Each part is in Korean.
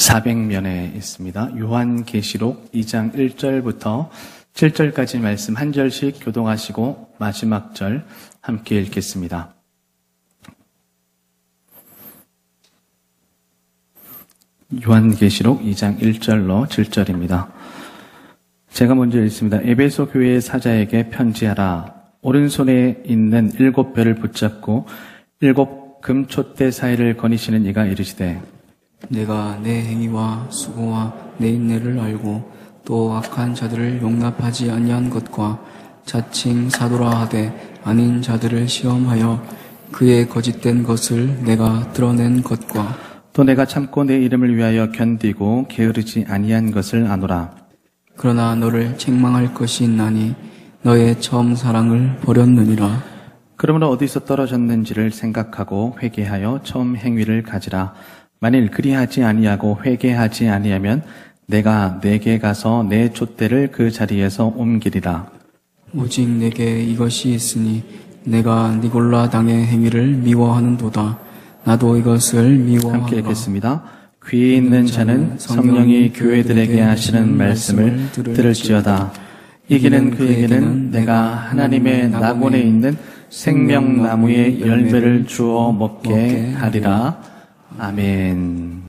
400면에 있습니다. 요한계시록 2장 1절부터 7절까지 말씀 한 절씩 교동하시고 마지막 절 함께 읽겠습니다. 요한계시록 2장 1절로 7절입니다. 제가 먼저 읽습니다. 에베소 교회의 사자에게 편지하라. 오른손에 있는 7별을 붙잡고 7 금촛대 사이를 거니시는 이가 이르시되 내가 내 행위와 수고와 내 인내를 알고 또 악한 자들을 용납하지 아니한 것과 자칭 사도라 하되 아닌 자들을 시험하여 그의 거짓된 것을 내가 드러낸 것과 또 내가 참고 내 이름을 위하여 견디고 게으르지 아니한 것을 아노라. 그러나 너를 책망할 것이 있나니 너의 처음 사랑을 버렸느니라. 그러므로 어디서 떨어졌는지를 생각하고 회개하여 처음 행위를 가지라. 만일 그리하지 아니하고 회개하지 아니하면 내가 내게 가서 내 촛대를 그 자리에서 옮기리라. 오직 내게 이것이 있으니 내가 니골라 당의 행위를 미워하는도다. 나도 이것을 미워하노라. 함께 읽겠습니다. 귀 있는 자는 성령이 교회들에게 하시는 말씀을 들을지어다. 이기는 그에게는 내가 하나님의 낙원에 있는 생명나무의 열매를 주어 먹게 하리라. 아멘.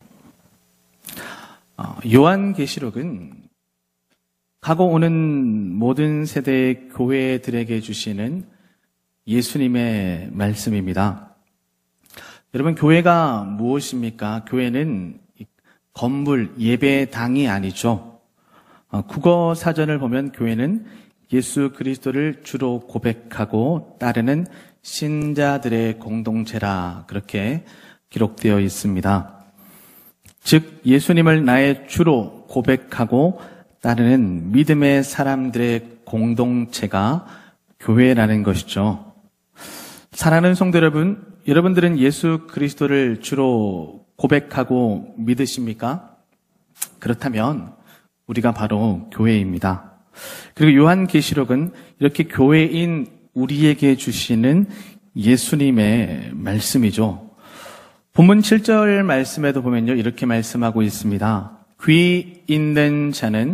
요한계시록은 가고 오는 모든 세대의 교회들에게 주시는 예수님의 말씀입니다. 여러분, 교회가 무엇입니까? 교회는 건물, 예배당이 아니죠. 국어 사전을 보면 교회는 예수 그리스도를 주로 고백하고 따르는 신자들의 공동체라 그렇게 기록되어 있습니다. 즉 예수님을 나의 주로 고백하고 따르는 믿음의 사람들의 공동체가 교회라는 것이죠. 사랑하는 성도 여러분, 여러분들은 예수 그리스도를 주로 고백하고 믿으십니까? 그렇다면 우리가 바로 교회입니다. 그리고 요한계시록은 이렇게 교회인 우리에게 주시는 예수님의 말씀이죠. 본문 7절 말씀에도 보면요, 이렇게 말씀하고 있습니다. 귀 있는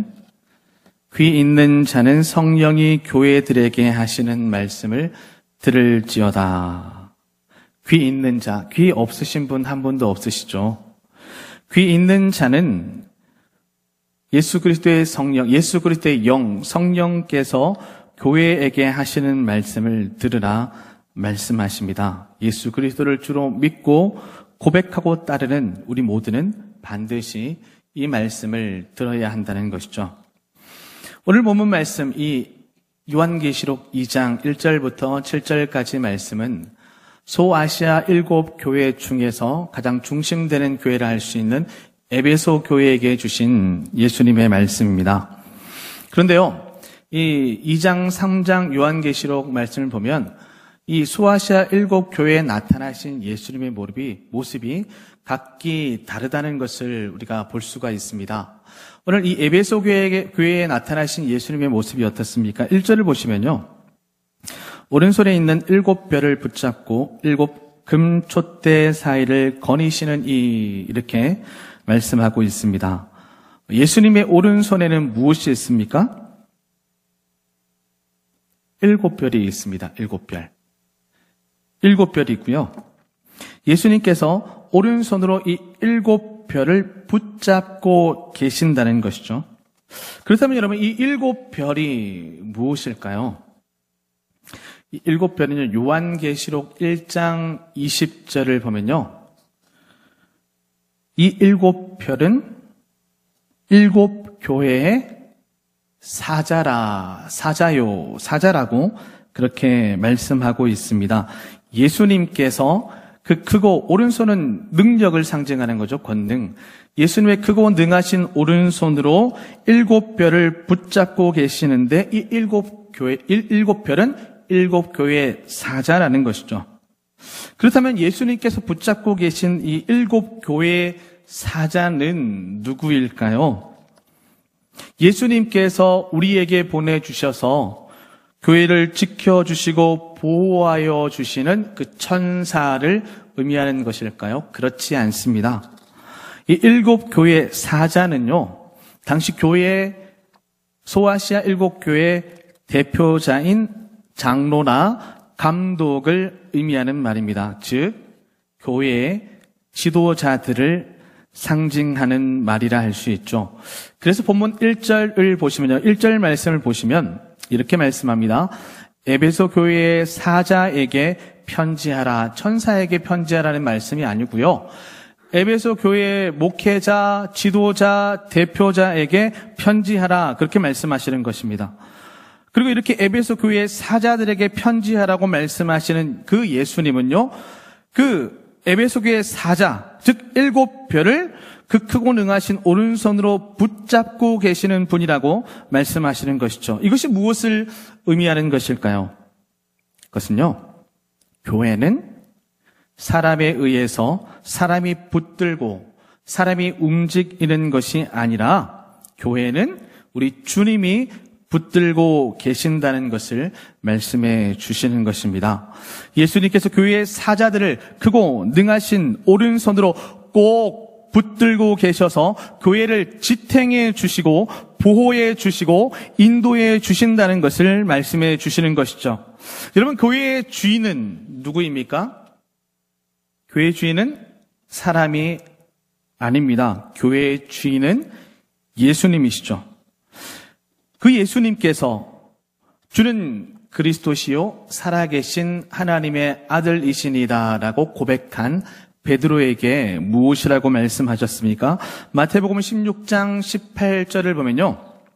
자는 성령이 교회들에게 하시는 말씀을 들을지어다. 귀 있는 자, 귀 없으신 분 한 분도 없으시죠. 귀 있는 자는 예수 그리스도의 성령, 예수 그리스도의 영, 성령께서 교회에게 하시는 말씀을 들으라 말씀하십니다. 예수 그리스도를 주로 믿고 고백하고 따르는 우리 모두는 반드시 이 말씀을 들어야 한다는 것이죠. 오늘 본문 말씀, 이 요한계시록 2장 1절부터 7절까지 말씀은 소아시아 7 교회 중에서 가장 중심되는 교회라 할 수 있는 에베소 교회에게 주신 예수님의 말씀입니다. 그런데요, 이 2장, 3장 요한계시록 말씀을 보면 이 소아시아 7 교회에 나타나신 예수님의 모습이 각기 다르다는 것을 우리가 볼 수가 있습니다. 오늘 이 에베소 교회에 나타나신 예수님의 모습이 어떻습니까? 1절을 보시면요, 오른손에 있는 7별을 붙잡고 7 금촛대 사이를 거니시는 이렇게 말씀하고 있습니다. 예수님의 오른손에는 무엇이 있습니까? 7별이 있습니다. 7별. 7별이 있고요. 예수님께서 오른손으로 이 7별을 붙잡고 계신다는 것이죠. 그렇다면 여러분, 이 7별이 무엇일까요? 이 7별은요, 요한계시록 1장 20절을 보면요, 이 7별은 7 교회의 사자라고 그렇게 말씀하고 있습니다. 예수님께서 그 크고 오른손은 능력을 상징하는 거죠. 권능. 예수님의 크고 능하신 오른손으로 7별을 붙잡고 계시는데 이 7별은 7 교회의 사자라는 것이죠. 그렇다면 예수님께서 붙잡고 계신 이 7 교회의 사자는 누구일까요? 예수님께서 우리에게 보내주셔서 교회를 지켜주시고 보호하여 주시는 그 천사를 의미하는 것일까요? 그렇지 않습니다. 이 7교회 사자는요, 당시 교회, 소아시아 7교회 대표자인 장로나 감독을 의미하는 말입니다. 즉, 교회의 지도자들을 상징하는 말이라 할 수 있죠. 그래서 본문 1절을 보시면요, 1절 말씀을 보시면 이렇게 말씀합니다. 에베소 교회의 사자에게 편지하라. 천사에게 편지하라는 말씀이 아니고요. 에베소 교회의 목회자, 지도자, 대표자에게 편지하라. 그렇게 말씀하시는 것입니다. 그리고 이렇게 에베소 교회의 사자들에게 편지하라고 말씀하시는 그 예수님은요, 그 에베소 교회의 사자, 즉 7별을 그 크고 능하신 오른손으로 붙잡고 계시는 분이라고 말씀하시는 것이죠. 이것이 무엇을 의미하는 것일까요? 그것은요, 교회는 사람에 의해서 사람이 붙들고 사람이 움직이는 것이 아니라 교회는 우리 주님이 붙들고 계신다는 것을 말씀해 주시는 것입니다. 예수님께서 교회의 사자들을 크고 능하신 오른손으로 꼭 붙들고 계셔서 교회를 지탱해 주시고 보호해 주시고 인도해 주신다는 것을 말씀해 주시는 것이죠. 여러분, 교회의 주인은 누구입니까? 교회의 주인은 사람이 아닙니다. 교회의 주인은 예수님이시죠. 그 예수님께서 주는 그리스도시요 살아계신 하나님의 아들이시니다라고 고백한 베드로에게 무엇이라고 말씀하셨습니까? 마태복음 16장 18절을 보면요,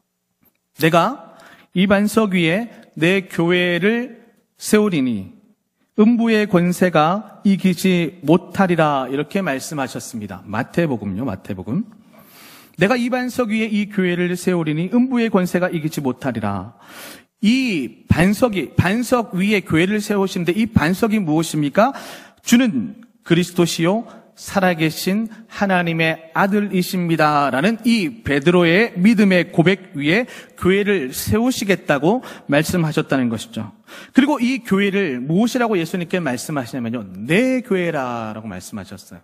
내가 이 반석 위에 내 교회를 세우리니 음부의 권세가 이기지 못하리라, 이렇게 말씀하셨습니다. 마태복음요, 마태복음. 내가 이 반석 위에 이 교회를 세우리니 음부의 권세가 이기지 못하리라. 이 반석 위에 교회를 세우시는데 이 반석이 무엇입니까? 주는 그리스도시요 살아계신 하나님의 아들이십니다라는 이 베드로의 믿음의 고백 위에 교회를 세우시겠다고 말씀하셨다는 것이죠. 그리고 이 교회를 무엇이라고 예수님께 말씀하시냐면요, 내 교회라고 말씀하셨어요.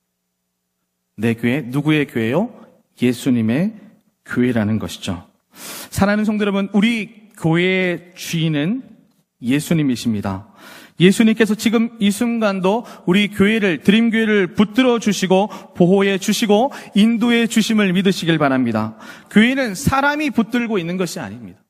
내 교회, 누구의 교회요? 예수님의 교회라는 것이죠. 사랑하는 성도 여러분, 우리 교회의 주인은 예수님이십니다. 예수님께서 지금 이 순간도 우리 교회를, 드림교회를 붙들어 주시고 보호해 주시고 인도해 주심을 믿으시길 바랍니다. 교회는 사람이 붙들고 있는 것이 아닙니다.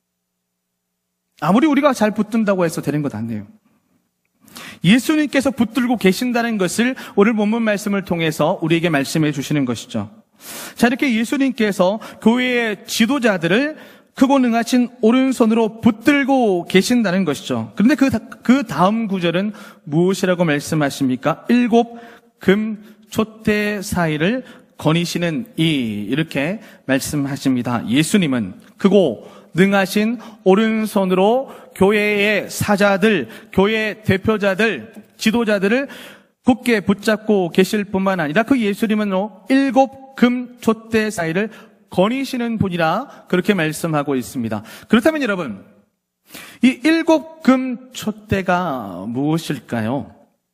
아무리 우리가 잘 붙든다고 해서 되는 것 아니에요. 예수님께서 붙들고 계신다는 것을 오늘 본문 말씀을 통해서 우리에게 말씀해 주시는 것이죠. 자, 이렇게 예수님께서 교회의 지도자들을 크고 능하신 오른손으로 붙들고 계신다는 것이죠. 그런데 그 다음 구절은 무엇이라고 말씀하십니까? 7금 촛대 사이를 거니시는 이렇게 말씀하십니다. 예수님은 크고 능하신 오른손으로 교회의 사자들, 교회 대표자들, 지도자들을 굳게 붙잡고 계실 뿐만 아니라 그 예수님은 7금 촛대 사이를 거니시는 분이라 그렇게 말씀하고 있습니다. 그렇다면 여러분, 이 7금 촛대가 무엇일까요?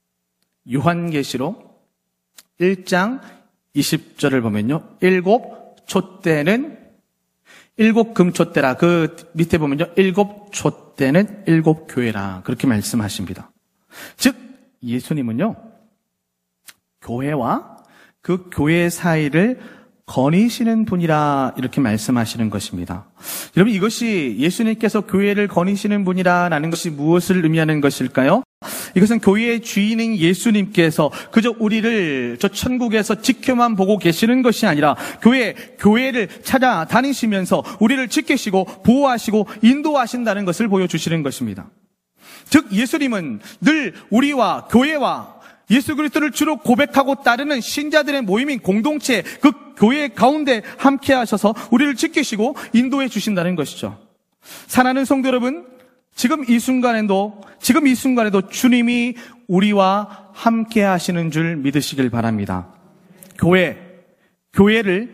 요한계시록 1장 20절을 보면요, 7촛대는 7금 촛대라. 그 밑에 보면요, 7촛대는 7교회라. 그렇게 말씀하십니다. 즉, 예수님은요, 교회와 그 교회 사이를 거니시는 분이라 이렇게 말씀하시는 것입니다. 여러분, 이것이 예수님께서 교회를 거니시는 분이라는 것이 무엇을 의미하는 것일까요? 이것은 교회의 주인인 예수님께서 그저 우리를 저 천국에서 지켜만 보고 계시는 것이 아니라 교회를 찾아다니시면서 우리를 지키시고 보호하시고 인도하신다는 것을 보여주시는 것입니다. 즉, 예수님은 늘 우리와 교회와 예수 그리스도를 주로 고백하고 따르는 신자들의 모임인 공동체, 그 교회 가운데 함께 하셔서 우리를 지키시고 인도해 주신다는 것이죠. 사랑하는 성도 여러분, 지금 이 순간에도 주님이 우리와 함께 하시는 줄 믿으시길 바랍니다. 교회를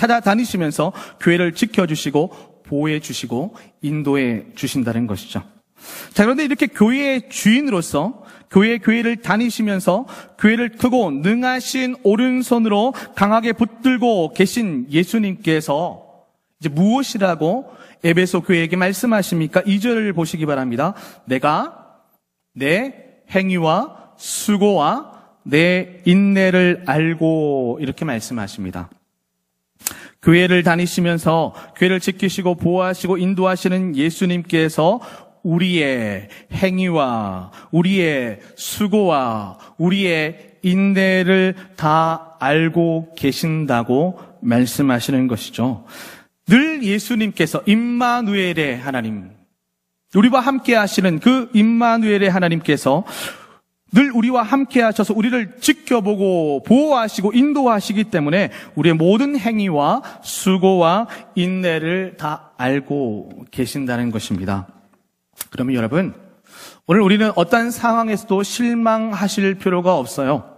찾아다니시면서 교회를 지켜주시고 보호해 주시고 인도해 주신다는 것이죠. 자, 그런데 이렇게 교회의 주인으로서 교회를 다니시면서 교회를 크고 능하신 오른손으로 강하게 붙들고 계신 예수님께서 이제 무엇이라고 에베소 교회에게 말씀하십니까? 2절을 보시기 바랍니다. 내가 내 행위와 수고와 내 인내를 알고, 이렇게 말씀하십니다. 교회를 다니시면서 교회를 지키시고 보호하시고 인도하시는 예수님께서 우리의 행위와 우리의 수고와 우리의 인내를 다 알고 계신다고 말씀하시는 것이죠. 늘 예수님께서 임마누엘의 하나님, 우리와 함께 하시는 그 임마누엘의 하나님께서 늘 우리와 함께 하셔서 우리를 지켜보고 보호하시고 인도하시기 때문에 우리의 모든 행위와 수고와 인내를 다 알고 계신다는 것입니다. 그러면 여러분, 오늘 우리는 어떤 상황에서도 실망하실 필요가 없어요.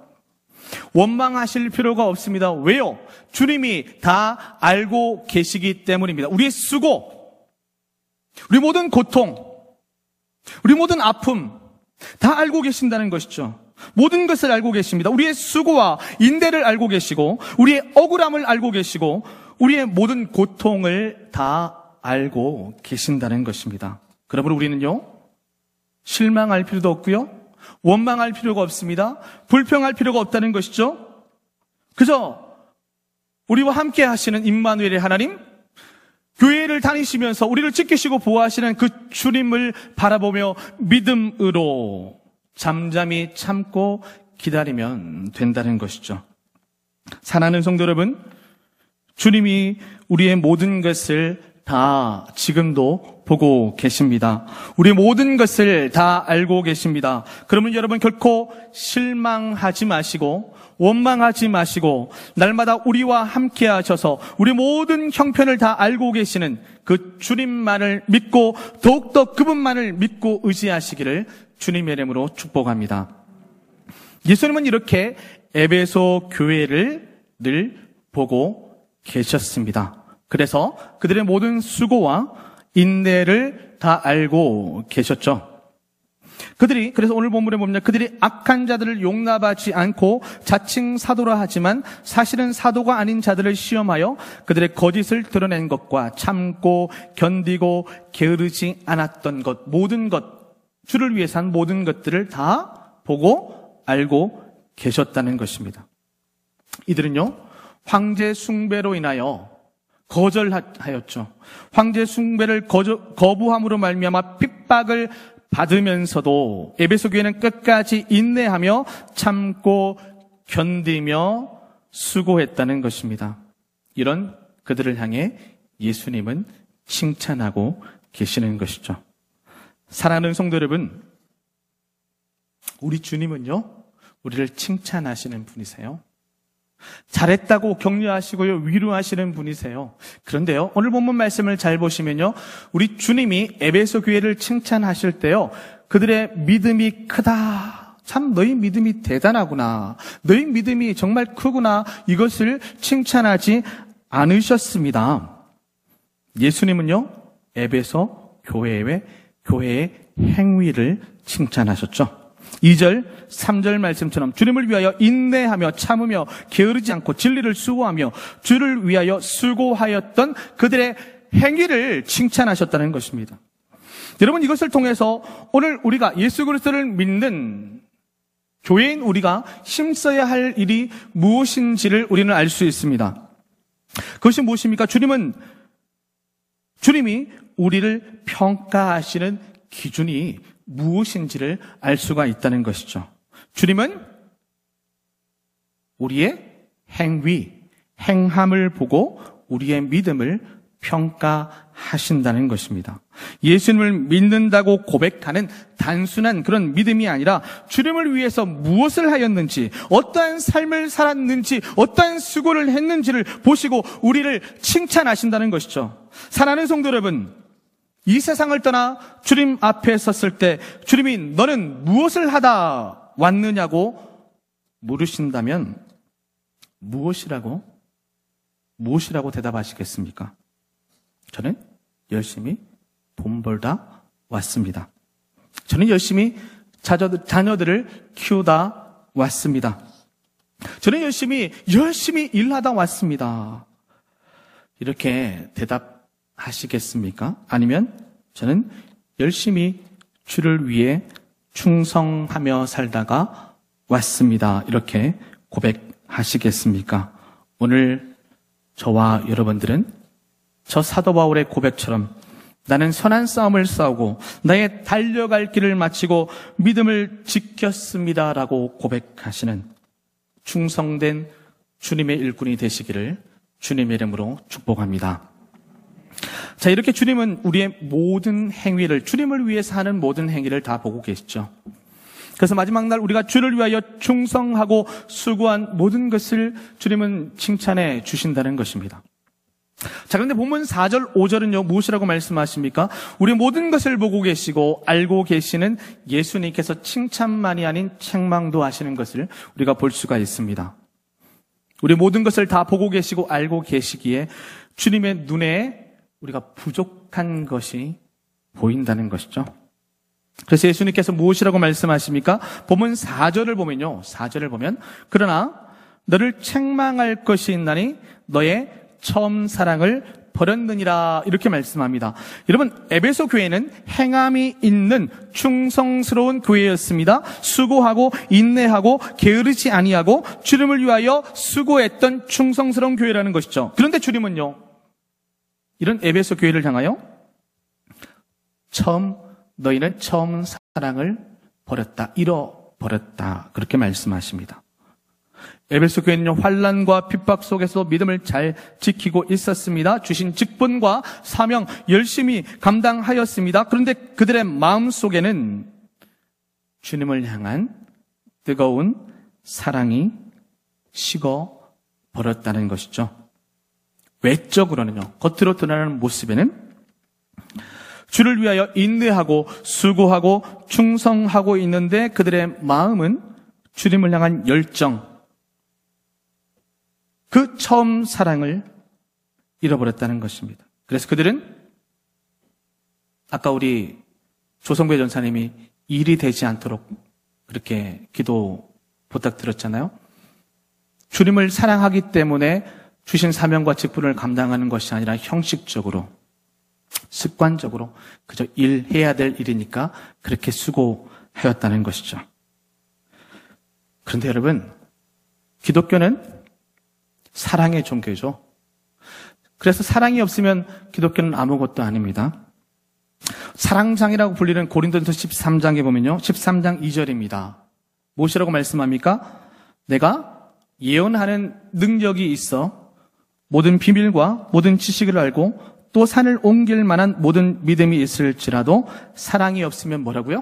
원망하실 필요가 없습니다. 왜요? 주님이 다 알고 계시기 때문입니다. 우리의 수고, 우리 모든 고통, 우리 모든 아픔 다 알고 계신다는 것이죠. 모든 것을 알고 계십니다. 우리의 수고와 인내를 알고 계시고 우리의 억울함을 알고 계시고 우리의 모든 고통을 다 알고 계신다는 것입니다. 그러므로 우리는요, 실망할 필요도 없고요, 원망할 필요가 없습니다. 불평할 필요가 없다는 것이죠. 그저 우리와 함께 하시는 임마누엘의 하나님, 교회를 다니시면서 우리를 지키시고 보호하시는 그 주님을 바라보며 믿음으로 잠잠히 참고 기다리면 된다는 것이죠. 사랑하는 성도 여러분, 주님이 우리의 모든 것을 다 지금도 보고 계십니다. 우리의 모든 것을 다 알고 계십니다. 그러면 여러분 결코 실망하지 마시고 원망하지 마시고 날마다 우리와 함께 하셔서 우리 모든 형편을 다 알고 계시는 그 주님만을 믿고 더욱더 그분만을 믿고 의지하시기를 주님의 이름으로 축복합니다. 예수님은 이렇게 에베소 교회를 늘 보고 계셨습니다. 그래서 그들의 모든 수고와 인내를 다 알고 계셨죠. 그래서 오늘 본문에 보면 그들이 악한 자들을 용납하지 않고 자칭 사도라 하지만 사실은 사도가 아닌 자들을 시험하여 그들의 거짓을 드러낸 것과 참고 견디고 게으르지 않았던 것, 모든 것, 주를 위해서 한 모든 것들을 다 보고 알고 계셨다는 것입니다. 이들은요, 황제 숭배로 인하여 거절하였죠. 황제 숭배를 거부함으로 말미암아 핍박을 받으면서도 에베소 교회는 끝까지 인내하며 참고 견디며 수고했다는 것입니다. 이런 그들을 향해 예수님은 칭찬하고 계시는 것이죠. 사랑하는 성도 여러분, 우리 주님은요, 우리를 칭찬하시는 분이세요. 잘했다고 격려하시고요, 위로하시는 분이세요. 그런데요, 오늘 본문 말씀을 잘 보시면요, 우리 주님이 에베소 교회를 칭찬하실 때요, 그들의 믿음이 크다, 참 너희 믿음이 대단하구나, 너희 믿음이 정말 크구나, 이것을 칭찬하지 않으셨습니다. 예수님은요, 에베소 교회의 행위를 칭찬하셨죠. 2절, 3절 말씀처럼 주님을 위하여 인내하며 참으며 게으르지 않고 진리를 수고하며 주를 위하여 수고하였던 그들의 행위를 칭찬하셨다는 것입니다. 여러분, 이것을 통해서 오늘 우리가 예수 그리스도를 믿는 교회인 우리가 힘써야 할 일이 무엇인지를 우리는 알 수 있습니다. 그것이 무엇입니까? 주님이 우리를 평가하시는 기준이 무엇인지를 알 수가 있다는 것이죠. 주님은 우리의 행함을 보고 우리의 믿음을 평가하신다는 것입니다. 예수님을 믿는다고 고백하는 단순한 그런 믿음이 아니라 주님을 위해서 무엇을 하였는지, 어떠한 삶을 살았는지, 어떠한 수고를 했는지를 보시고 우리를 칭찬하신다는 것이죠. 사랑하는 성도 여러분, 이 세상을 떠나 주님 앞에 섰을 때 주님이 너는 무엇을 하다 왔느냐고 물으신다면 무엇이라고 대답하시겠습니까? 저는 열심히 돈 벌다 왔습니다. 저는 열심히 자녀들을 키우다 왔습니다. 저는 열심히 일하다 왔습니다. 이렇게 대답하시겠습니까? 아니면 저는 열심히 주를 위해 충성하며 살다가 왔습니다. 이렇게 고백하시겠습니까? 오늘 저와 여러분들은 저 사도 바울의 고백처럼 나는 선한 싸움을 싸우고 나의 달려갈 길을 마치고 믿음을 지켰습니다라고 고백하시는 충성된 주님의 일꾼이 되시기를 주님의 이름으로 축복합니다. 자, 이렇게 주님은 우리의 모든 행위를, 주님을 위해서 하는 모든 행위를 다 보고 계시죠. 그래서 마지막 날 우리가 주를 위하여 충성하고 수고한 모든 것을 주님은 칭찬해 주신다는 것입니다. 자, 그런데 본문 4절, 5절은요, 무엇이라고 말씀하십니까? 우리 모든 것을 보고 계시고 알고 계시는 예수님께서 칭찬만이 아닌 책망도 하시는 것을 우리가 볼 수가 있습니다. 우리 모든 것을 다 보고 계시고 알고 계시기에 주님의 눈에 우리가 부족한 것이 보인다는 것이죠. 그래서 예수님께서 무엇이라고 말씀하십니까? 본문 4절을 보면 그러나 너를 책망할 것이 있나니 너의 처음 사랑을 버렸느니라 이렇게 말씀합니다. 여러분, 에베소 교회는 행함이 있는 충성스러운 교회였습니다. 수고하고 인내하고 게으르지 아니하고 주님을 위하여 수고했던 충성스러운 교회라는 것이죠. 그런데 주님은요, 이런 에베소 교회를 향하여 너희는 처음 사랑을 버렸다, 잃어버렸다 그렇게 말씀하십니다. 에베소 교회는요, 환난과 핍박 속에서 믿음을 잘 지키고 있었습니다. 주신 직분과 사명 열심히 감당하였습니다. 그런데 그들의 마음 속에는 주님을 향한 뜨거운 사랑이 식어 버렸다는 것이죠. 외적으로는요, 겉으로 드러나는 모습에는 주를 위하여 인내하고 수고하고 충성하고 있는데 그들의 마음은 주님을 향한 열정, 그 처음 사랑을 잃어버렸다는 것입니다. 그래서 그들은 아까 우리 조성배 전사님이 일이 되지 않도록 그렇게 기도 부탁드렸잖아요. 주님을 사랑하기 때문에 주신 사명과 직분을 감당하는 것이 아니라 형식적으로, 습관적으로 그저 일해야 될 일이니까 그렇게 수고하였다는 것이죠. 그런데 여러분, 기독교는 사랑의 종교죠. 그래서 사랑이 없으면 기독교는 아무것도 아닙니다. 사랑장이라고 불리는 고린도전서 13장에 보면요, 13장 2절입니다. 무엇이라고 말씀합니까? 내가 예언하는 능력이 있어 모든 비밀과 모든 지식을 알고 또 산을 옮길 만한 모든 믿음이 있을지라도 사랑이 없으면 뭐라고요?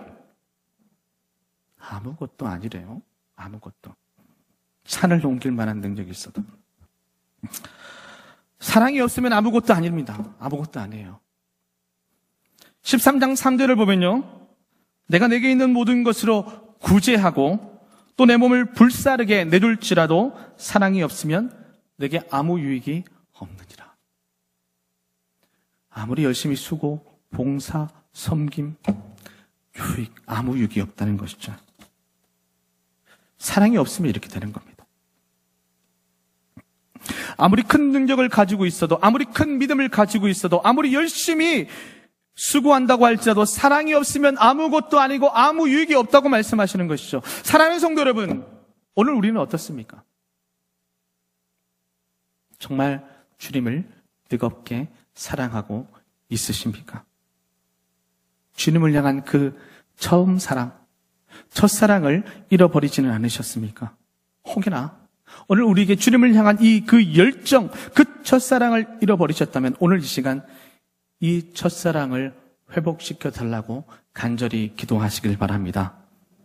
아무것도 아니래요. 아무것도. 산을 옮길 만한 능력이 있어도. 사랑이 없으면 아무것도 아닙니다. 아무것도 아니에요. 13장 3절을 보면요, 내가 내게 있는 모든 것으로 구제하고 또 내 몸을 불사르게 내둘지라도 사랑이 없으면 내게 아무 유익이 없느니라. 아무리 열심히 수고, 봉사, 섬김, 유익, 아무 유익이 없다는 것이죠. 사랑이 없으면 이렇게 되는 겁니다. 아무리 큰 능력을 가지고 있어도, 아무리 큰 믿음을 가지고 있어도, 아무리 열심히 수고한다고 할지라도 사랑이 없으면 아무것도 아니고 아무 유익이 없다고 말씀하시는 것이죠. 사랑하는 성도 여러분, 오늘 우리는 어떻습니까? 정말 주님을 뜨겁게 사랑하고 있으십니까? 주님을 향한 그 처음 사랑, 첫사랑을 잃어버리지는 않으셨습니까? 혹여나 오늘 우리에게 주님을 향한 그 열정, 그 첫사랑을 잃어버리셨다면 오늘 이 시간 이 첫사랑을 회복시켜 달라고 간절히 기도하시길 바랍니다.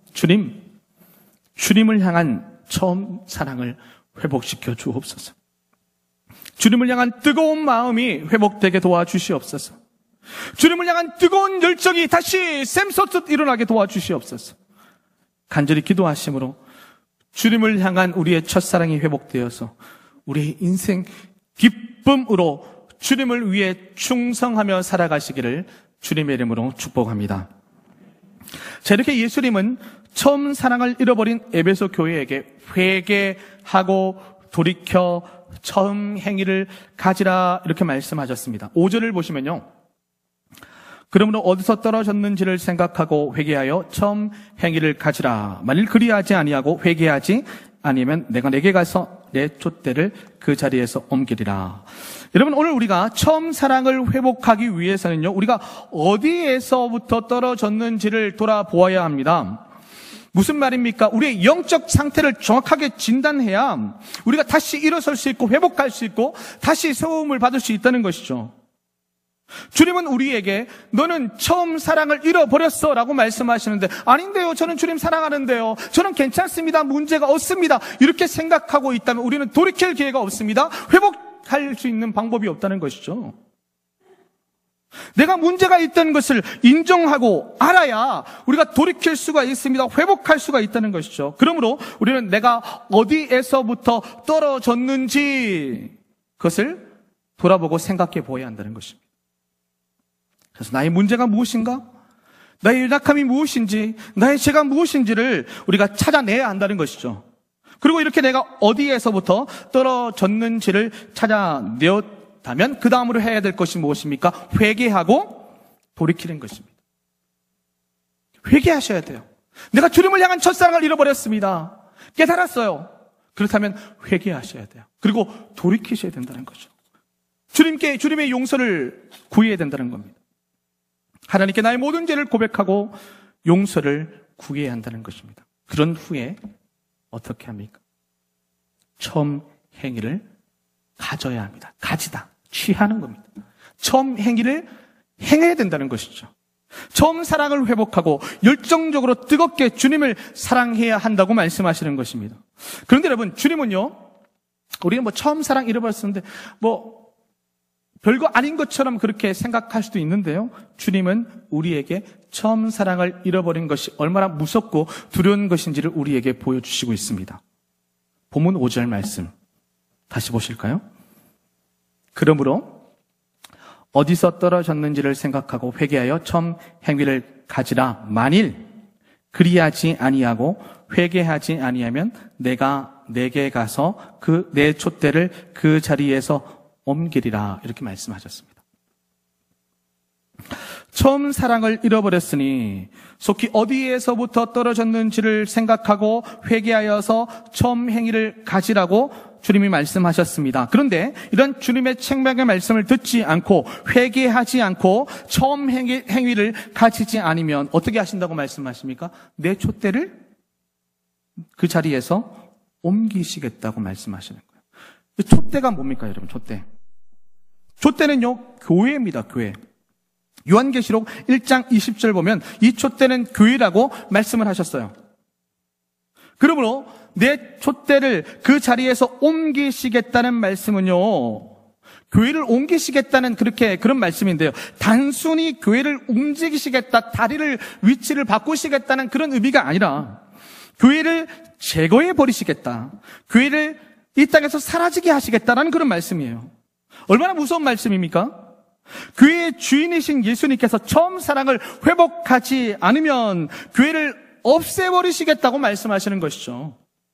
주님을 향한 처음 사랑을 회복시켜 주옵소서. 주님을 향한 뜨거운 마음이 회복되게 도와주시옵소서. 주님을 향한 뜨거운 열정이 다시 샘솟듯 일어나게 도와주시옵소서. 간절히 기도하심으로 주님을 향한 우리의 첫사랑이 회복되어서 우리의 인생 기쁨으로 주님을 위해 충성하며 살아가시기를 주님의 이름으로 축복합니다. 자, 이렇게 예수님은 처음 사랑을 잃어버린 에베소 교회에게 회개하고 돌이켜 처음 행위를 가지라 이렇게 말씀하셨습니다. 5절을 보시면요. 그러므로 어디서 떨어졌는지를 생각하고 회개하여 처음 행위를 가지라. 만일 그리하지 아니하고 회개하지 아니면 내가 내게 가서 내 촛대를 그 자리에서 옮기리라. 여러분, 오늘 우리가 처음 사랑을 회복하기 위해서는요, 우리가 어디에서부터 떨어졌는지를 돌아보아야 합니다. 무슨 말입니까? 우리의 영적 상태를 정확하게 진단해야 우리가 다시 일어설 수 있고 회복할 수 있고 다시 세움을 받을 수 있다는 것이죠. 주님은 우리에게 너는 처음 사랑을 잃어버렸어 라고 말씀하시는데, 아닌데요, 저는 주님 사랑하는데요, 저는 괜찮습니다, 문제가 없습니다, 이렇게 생각하고 있다면 우리는 돌이킬 기회가 없습니다. 회복할 수 있는 방법이 없다는 것이죠. 내가 문제가 있다는 것을 인정하고 알아야 우리가 돌이킬 수가 있습니다. 회복할 수가 있다는 것이죠. 그러므로 우리는 내가 어디에서부터 떨어졌는지 그것을 돌아보고 생각해 보아야 한다는 것입니다. 그래서 나의 문제가 무엇인가? 나의 연약함이 무엇인지, 나의 죄가 무엇인지를 우리가 찾아내야 한다는 것이죠. 그리고 이렇게 내가 어디에서부터 떨어졌는지를 찾아내었다면 그 다음으로 해야 될 것이 무엇입니까? 회개하고 돌이키는 것입니다. 회개하셔야 돼요. 내가 주님을 향한 첫사랑을 잃어버렸습니다. 깨달았어요. 그렇다면 회개하셔야 돼요. 그리고 돌이키셔야 된다는 거죠. 주님의 용서를 구해야 된다는 겁니다. 하나님께 나의 모든 죄를 고백하고 용서를 구해야 한다는 것입니다. 그런 후에 어떻게 합니까? 처음 행위를 가져야 합니다. 가지다, 취하는 겁니다. 처음 행위를 행해야 된다는 것이죠. 처음 사랑을 회복하고 열정적으로 뜨겁게 주님을 사랑해야 한다고 말씀하시는 것입니다. 그런데 여러분, 주님은요, 우리는 처음 사랑 잃어버렸었는데 별거 아닌 것처럼 그렇게 생각할 수도 있는데요, 주님은 우리에게 처음 사랑을 잃어버린 것이 얼마나 무섭고 두려운 것인지를 우리에게 보여주시고 있습니다. 본문 5절 말씀 다시 보실까요? 그러므로 어디서 떨어졌는지를 생각하고 회개하여 처음 행위를 가지라. 만일 그리하지 아니하고 회개하지 아니하면 내가 내게 가서 내 촛대를 그 자리에서 옮기리라. 이렇게 말씀하셨습니다. 처음 사랑을 잃어버렸으니 속히 어디에서부터 떨어졌는지를 생각하고 회개하여서 처음 행위를 가지라고 주님이 말씀하셨습니다. 그런데 이런 주님의 책망의 말씀을 듣지 않고 회개하지 않고 처음 행위를 가지지 않으면 어떻게 하신다고 말씀하십니까? 내 촛대를 그 자리에서 옮기시겠다고 말씀하시는 거예요. 촛대가 뭡니까, 여러분? 촛대는요, 교회입니다, 교회. 요한계시록 1장 20절 보면 이 촛대는 교회라고 말씀을 하셨어요. 그러므로 내 촛대를 그 자리에서 옮기시겠다는 말씀은요, 교회를 옮기시겠다는 그런 말씀인데요, 단순히 교회를 움직이시겠다, 위치를 바꾸시겠다는 그런 의미가 아니라 교회를 제거해 버리시겠다, 교회를 이 땅에서 사라지게 하시겠다라는 그런 말씀이에요. 얼마나 무서운 말씀입니까? 교회의 주인이신 예수님께서 처음 사랑을 회복하지 않으면 교회를 없애버리시겠다고 말씀하시는 것이죠.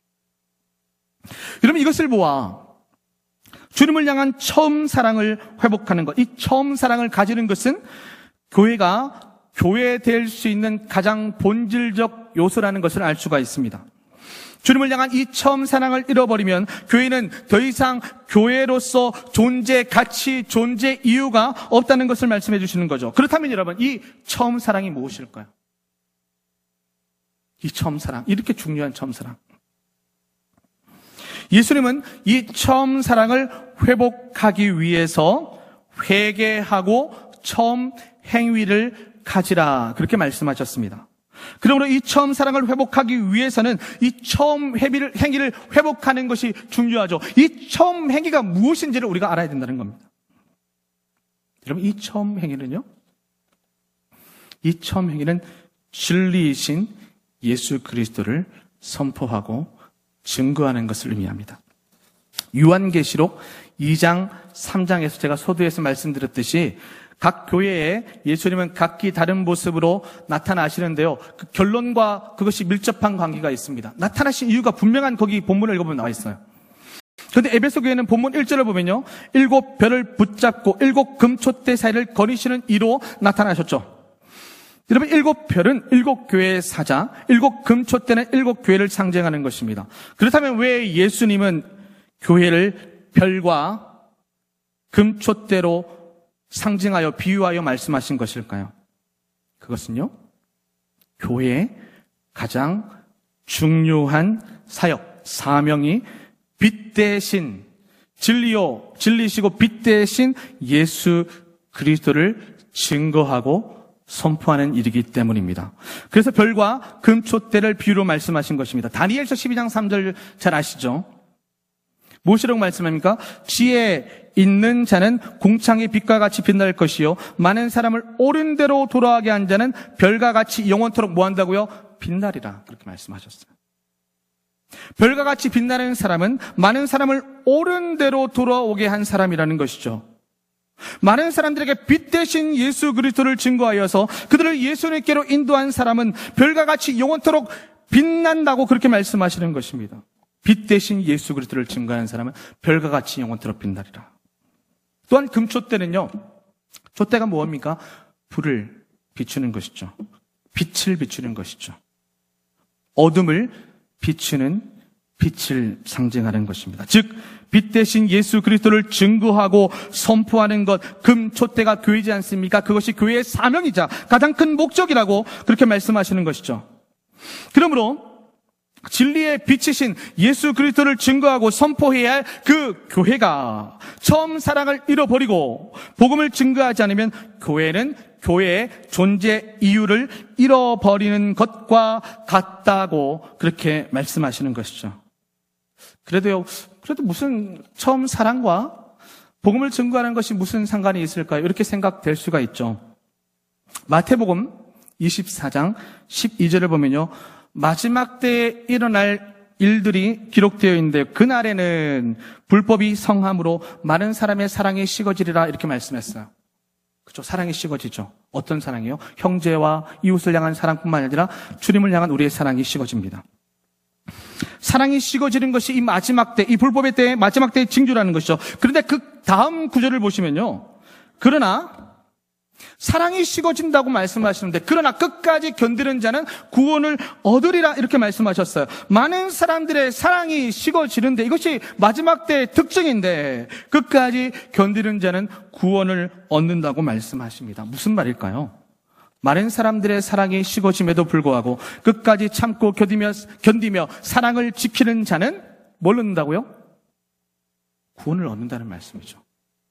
여러분, 이것을 보아 주님을 향한 처음 사랑을 회복하는 것, 이 처음 사랑을 가지는 것은 교회가 교회될 수 있는 가장 본질적 요소라는 것을 알 수가 있습니다. 주님을 향한 이 처음 사랑을 잃어버리면 교회는 더 이상 교회로서 존재 가치, 존재 이유가 없다는 것을 말씀해 주시는 거죠. 그렇다면 여러분, 이 처음 사랑이 무엇일까요? 이 처음 사랑, 이렇게 중요한 처음 사랑. 예수님은 이 처음 사랑을 회복하기 위해서 회개하고 처음 행위를 가지라, 그렇게 말씀하셨습니다. 그러므로 이 처음 사랑을 회복하기 위해서는 이 처음 행위를 회복하는 것이 중요하죠. 이 처음 행위가 무엇인지를 우리가 알아야 된다는 겁니다. 여러분, 이 처음 행위는 진리이신 예수 그리스도를 선포하고 증거하는 것을 의미합니다. 요한계시록 2장 3장에서 제가 서두에서 말씀드렸듯이 각 교회에 예수님은 각기 다른 모습으로 나타나시는데요. 그 결론과 그것이 밀접한 관계가 있습니다. 나타나신 이유가 분명한 거기 본문을 읽어보면 나와 있어요. 그런데 에베소 교회는 본문 1절을 보면요. 7별을 붙잡고 7 금촛대 사이를 거니시는 이로 나타나셨죠. 여러분 7별은 7교회의 사자, 7 금촛대는 7교회를 상징하는 것입니다. 그렇다면 왜 예수님은 교회를 별과 금촛대로 상징하여 비유하여 말씀하신 것일까요? 그것은요, 교회의 가장 중요한 사역, 사명이 빛 대신 진리시고 빛 대신 예수 그리스도를 증거하고 선포하는 일이기 때문입니다. 그래서 별과 금촛대를 비유로 말씀하신 것입니다. 다니엘서 12장 3절 잘 아시죠? 무엇이라고 말씀합니까? 지혜 있는 자는 궁창의 빛과 같이 빛날 것이요 많은 사람을 옳은 대로 돌아가게 한 자는 별과 같이 영원토록 뭐 한다고요? 빛나리라. 그렇게 말씀하셨어요. 별과 같이 빛나는 사람은 많은 사람을 옳은 대로 돌아오게 한 사람이라는 것이죠. 많은 사람들에게 빛 대신 예수 그리스도를 증거하여서 그들을 예수님께로 인도한 사람은 별과 같이 영원토록 빛난다고 그렇게 말씀하시는 것입니다. 빛 대신 예수 그리스도를 증거하는 사람은 별과 같이 영원토록 빛나리라. 또한 금촛대는요, 촛대가 무엇입니까? 불을 비추는 것이죠. 빛을 비추는 것이죠. 어둠을 비추는 빛을 상징하는 것입니다. 즉, 빛 대신 예수 그리스도를 증거하고 선포하는 것, 금촛대가 교회이지 않습니까? 그것이 교회의 사명이자 가장 큰 목적이라고 그렇게 말씀하시는 것이죠. 그러므로 진리의 빛이신 예수 그리스도를 증거하고 선포해야 할 그 교회가 처음 사랑을 잃어버리고 복음을 증거하지 않으면 교회는 교회의 존재 이유를 잃어버리는 것과 같다고 그렇게 말씀하시는 것이죠. 그래도 무슨 처음 사랑과 복음을 증거하는 것이 무슨 상관이 있을까요? 이렇게 생각될 수가 있죠. 마태복음 24장 12절을 보면요. 마지막 때에 일어날 일들이 기록되어 있는데요. 그날에는 불법이 성함으로 많은 사람의 사랑이 식어지리라 이렇게 말씀했어요. 그렇죠? 사랑이 식어지죠. 어떤 사랑이요? 형제와 이웃을 향한 사랑뿐만 아니라 주님을 향한 우리의 사랑이 식어집니다. 사랑이 식어지는 것이 이 마지막 때, 이 불법의 때의 마지막 때의 징조라는 것이죠. 그런데 그 다음 구절을 보시면요. 그러나 사랑이 식어진다고 말씀하시는데 그러나 끝까지 견디는 자는 구원을 얻으리라 이렇게 말씀하셨어요. 많은 사람들의 사랑이 식어지는데 이것이 마지막 때의 특징인데 끝까지 견디는 자는 구원을 얻는다고 말씀하십니다. 무슨 말일까요? 많은 사람들의 사랑이 식어짐에도 불구하고 끝까지 참고 견디며 사랑을 지키는 자는 뭘 얻는다고요? 구원을 얻는다는 말씀이죠.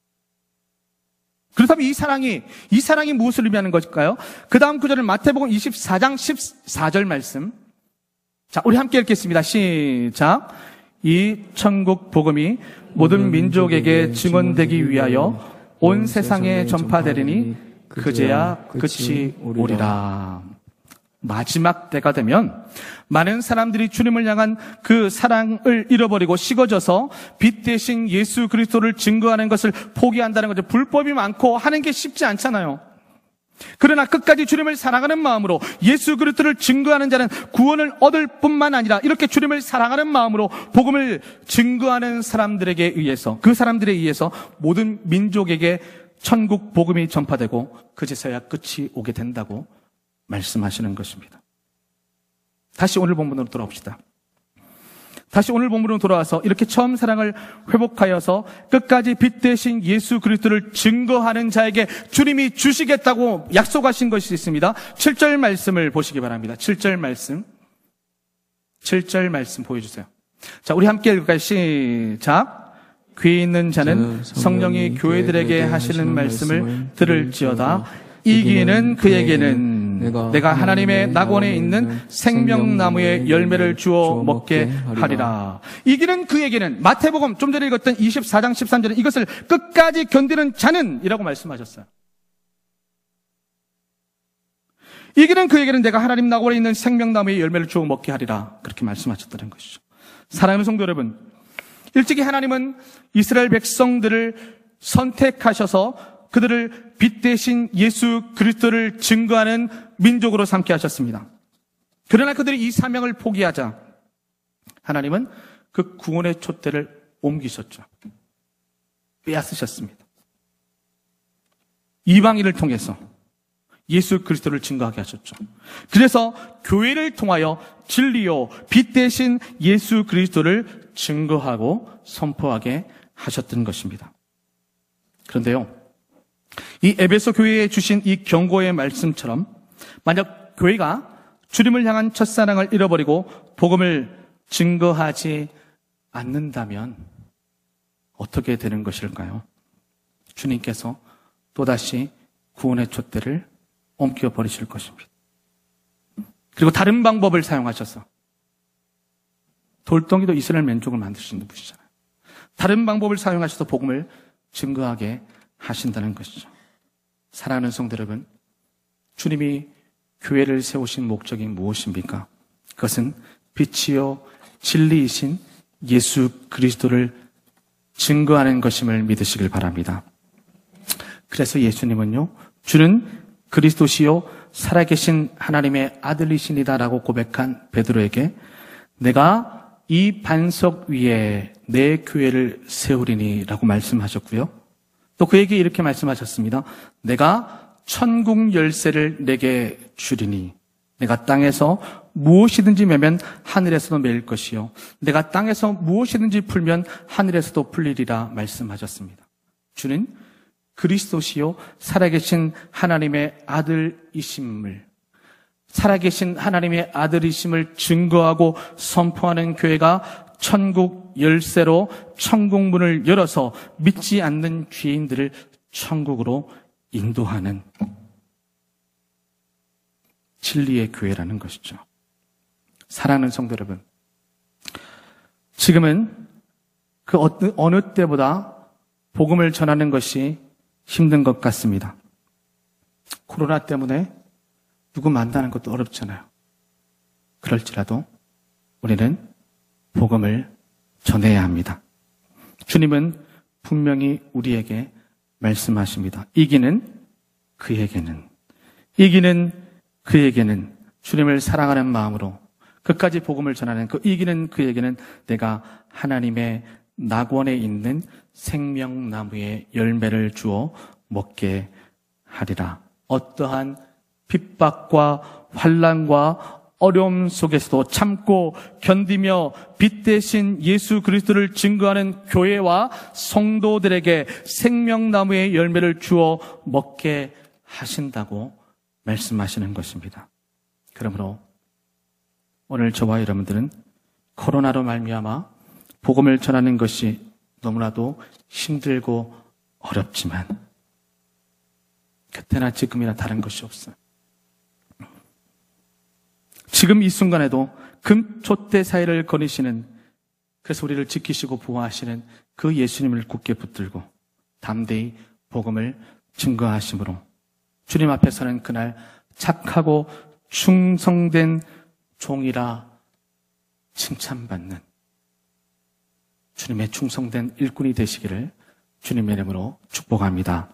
그렇다면 이 사랑이 무엇을 의미하는 것일까요? 그 다음 구절은 마태복음 24장 14절 말씀. 자, 우리 함께 읽겠습니다. 시작. 이 천국 복음이 모든 민족에게 증언되기 위하여 온 세상에 전파되리니 그제야 끝이 오리라. 마지막 때가 되면 많은 사람들이 주님을 향한 그 사랑을 잃어버리고 식어져서 빛 대신 예수 그리스도를 증거하는 것을 포기한다는 거죠. 불법이 많고 하는 게 쉽지 않잖아요. 그러나 끝까지 주님을 사랑하는 마음으로 예수 그리스도를 증거하는 자는 구원을 얻을 뿐만 아니라 이렇게 주님을 사랑하는 마음으로 복음을 증거하는 사람들에게 의해서 그 사람들에 의해서 모든 민족에게 천국 복음이 전파되고 그제서야 끝이 오게 된다고 말씀하시는 것입니다. 다시 오늘 본문으로 돌아옵시다. 다시 오늘 본문으로 돌아와서 이렇게 처음 사랑을 회복하여서 끝까지 빛 대신 예수 그리스도를 증거하는 자에게 주님이 주시겠다고 약속하신 것이 있습니다. 7절 말씀을 보시기 바랍니다. 7절 말씀 보여주세요. 자, 우리 함께 읽을까요? 시작. 귀 있는 자는 성령이 교회들에게 하시는 말씀을 들을지어다. 이기는 그에게는 내가 하나님의 낙원에 있는 생명나무의 열매를 주어 먹게 하리라. 이기는 그에게는 마태복음 좀 전에 읽었던 24장 13절에 이것을 끝까지 견디는 자는 이라고 말씀하셨어요. 이기는 그에게는 내가 하나님 낙원에 있는 생명나무의 열매를 주어 먹게 하리라. 그렇게 말씀하셨다는 것이죠. 사랑하는 성도 여러분, 일찍이 하나님은 이스라엘 백성들을 선택하셔서 그들을 빛 대신 예수 그리스도를 증거하는 민족으로 삼게 하셨습니다. 그러나 그들이 이 사명을 포기하자 하나님은 그 구원의 촛대를 옮기셨죠. 빼앗으셨습니다. 이방인을 통해서 예수 그리스도를 증거하게 하셨죠. 그래서 교회를 통하여 진리요 빛 대신 예수 그리스도를 증거하고 선포하게 하셨던 것입니다. 그런데요, 이 에베소 교회에 주신 이 경고의 말씀처럼 만약 교회가 주님을 향한 첫사랑을 잃어버리고 복음을 증거하지 않는다면 어떻게 되는 것일까요? 주님께서 또다시 구원의 촛대를 옮겨버리실 것입니다. 그리고 다른 방법을 사용하셔서, 돌덩이도 이스라엘 민족을 만드시는 분이잖아요. 다른 방법을 사용하셔서 복음을 증거하게 하신다는 것이죠. 사랑하는 성도 여러분, 주님이 교회를 세우신 목적이 무엇입니까? 그것은 빛이요 진리이신 예수 그리스도를 증거하는 것임을 믿으시길 바랍니다. 그래서 예수님은요, 주는 그리스도시요 살아계신 하나님의 아들이시니다라고 고백한 베드로에게 내가 이 반석 위에 내 교회를 세우리니라고 말씀하셨고요. 또 그에게 이렇게 말씀하셨습니다. 내가 천국 열쇠를 내게 주리니 내가 땅에서 무엇이든지 매면 하늘에서도 매일 것이요 내가 땅에서 무엇이든지 풀면 하늘에서도 풀리리라 말씀하셨습니다. 주는 그리스도시요 살아계신 하나님의 아들이심을, 살아계신 하나님의 아들이심을 증거하고 선포하는 교회가 천국 열쇠로 천국 문을 열어서 믿지 않는 죄인들을 천국으로 인도하는 진리의 교회라는 것이죠. 사랑하는 성도 여러분, 지금은 그 어느 때보다 복음을 전하는 것이 힘든 것 같습니다. 코로나 때문에 누구 만나는 것도 어렵잖아요. 그럴지라도 우리는 복음을 전해야 합니다. 주님은 분명히 우리에게 말씀하십니다. 이기는 그에게는 주님을 사랑하는 마음으로 끝까지 복음을 전하는 그 이기는 그에게는 내가 하나님의 낙원에 있는 생명나무의 열매를 주어 먹게 하리라. 어떠한 핍박과 환난과 어려움 속에서도 참고 견디며 빛 대신 예수 그리스도를 증거하는 교회와 성도들에게 생명나무의 열매를 주어 먹게 하신다고 말씀하시는 것입니다. 그러므로 오늘 저와 여러분들은 코로나로 말미암아 복음을 전하는 것이 너무나도 힘들고 어렵지만 그때나 지금이나 다른 것이 없어요. 지금 이 순간에도 금촛대 사이를 거니시는, 그래서 우리를 지키시고 보호하시는 그 예수님을 굳게 붙들고 담대히 복음을 증거하심으로 주님 앞에서는 그날 착하고 충성된 종이라 칭찬받는 주님의 충성된 일꾼이 되시기를 주님의 이름으로 축복합니다.